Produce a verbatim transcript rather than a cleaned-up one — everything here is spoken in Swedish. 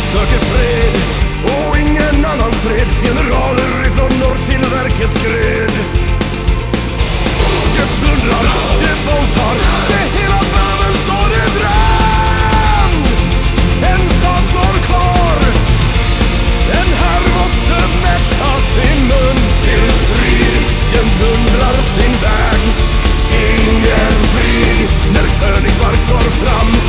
söker fred och ingen annan stred. Generaler ifrån norr till verket skred.